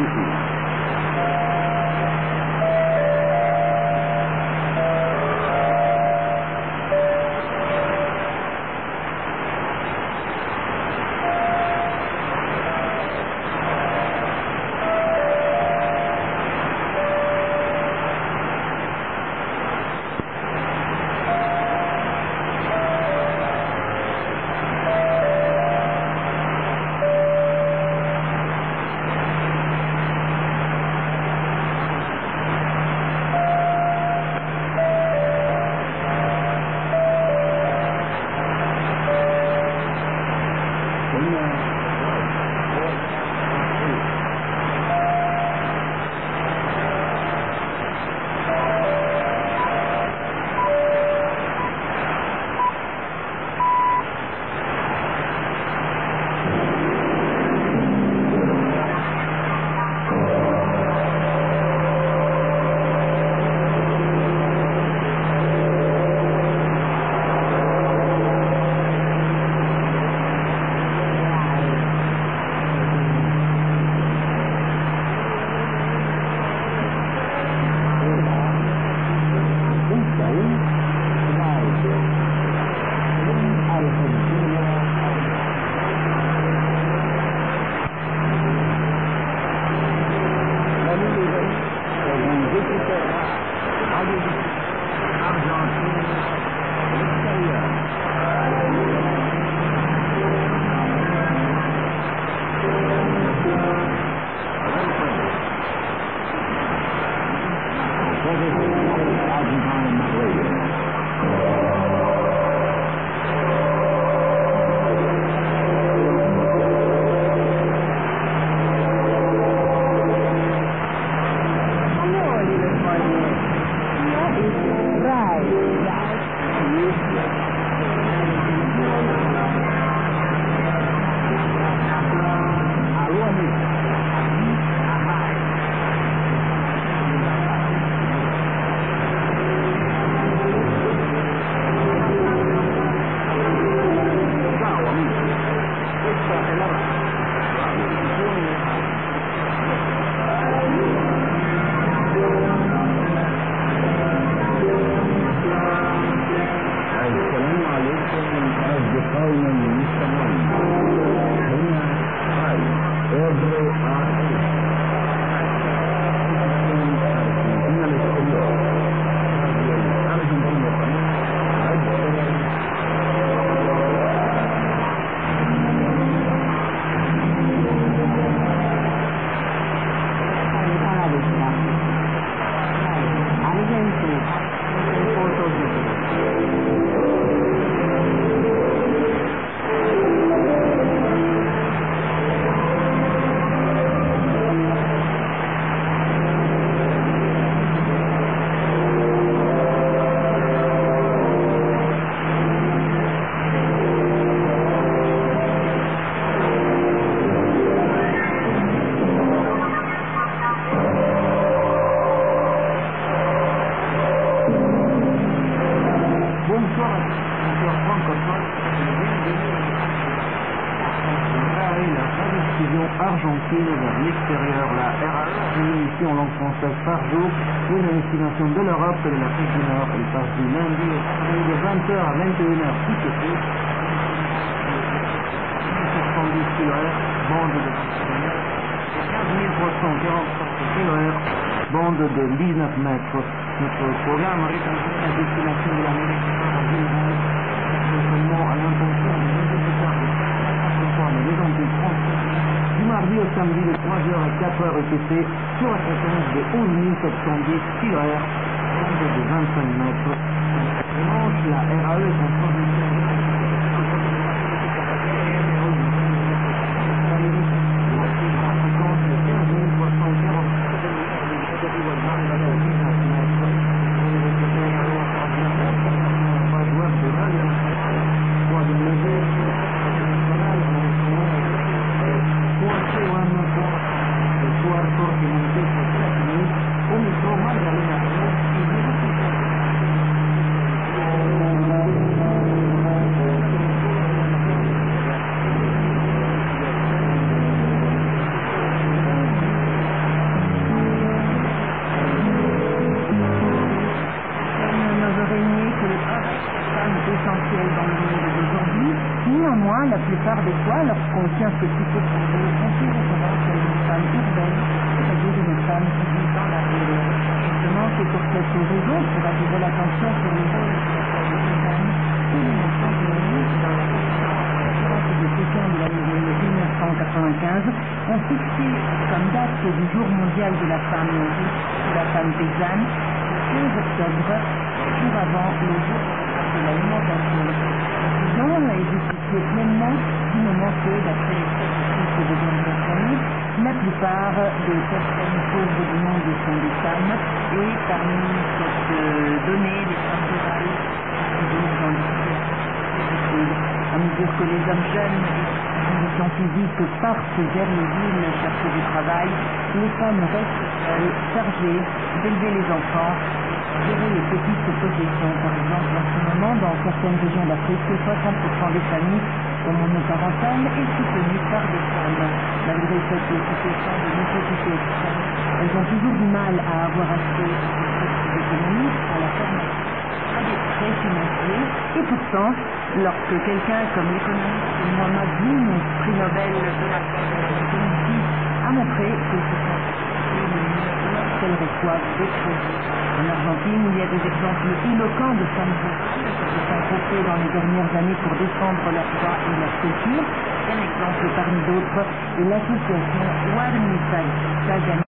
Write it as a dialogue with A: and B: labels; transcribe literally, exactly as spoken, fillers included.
A: ici.
B: Argentine vers l'extérieur, la R A E, une émission en langue française par jour, une destination de l'Europe et de l'Afrique du Nord. Elle passe du lundi au samedi de vingt heures à vingt et une heures tout été. soixante-dix kilohertz, bande de quinze mille trois cent quarante kilohertz, bande de dix-neuf mètres. Notre programme rétablit à destination de l'Amérique en général, seulement à l'intention de nos auditeurs de les Antilles françaises. Du mardi au samedi de trois heures à quatre heures E T C sur la fréquence de onze mille sept cent dix kilohertz, onde de vingt-cinq mètres. Dimanche, la R A E est en transition. La fréquence de quinze mille trois cent Magdalena
A: des fois, lorsqu'on tient ce type de projet, on fait référence à une femme urbaine, c'est-à-dire une femme qui vit dans la ville. Justement, c'est pour cette raison pour attirer l'attention sur le rôle de la femme paysanne et les notions féministes dans la conférence de Pékin de l'année mille neuf cent quatre-vingt-quinze ont fixé comme date du jour mondial de la femme russe, de la femme paysanne, le quinze octobre, jour avant le jour de l'alimentation. Ce genre est justifié pleinement du moment que, d'après les statistiques de l'organisation, la plupart des personnes pauvres du monde sont des femmes, et parmi cette euh, donnée, les femmes rurales vivent dans des situations difficiles. À mesure que les hommes jeunes et les conditions physiques partent vers les villes chercher du travail, les femmes restent seules, chargées d'élever les enfants, gérer les petites possessions. Par exemple, en ce moment, dans certaines régions d'Afrique, soixante pour cent des familles au monoparental est soutenue par des femmes. Malgré cette situation de nécessité extrême, elles ont toujours du mal à avoir accès aux ressources économiques, à la formation, à des prêts financiers. Et pourtant, lorsque quelqu'un comme l'économiste Mohamed Zine, prix Nobel de la paix, a montré que ce sont qu'elles reçoivent des crédits. En Argentine, il y a des exemples éloquents de femmes rurales qui se sont groupées dans les dernières années pour défendre leurs droits et leur culture. Un exemple parmi d'autres est l'association Warmisal.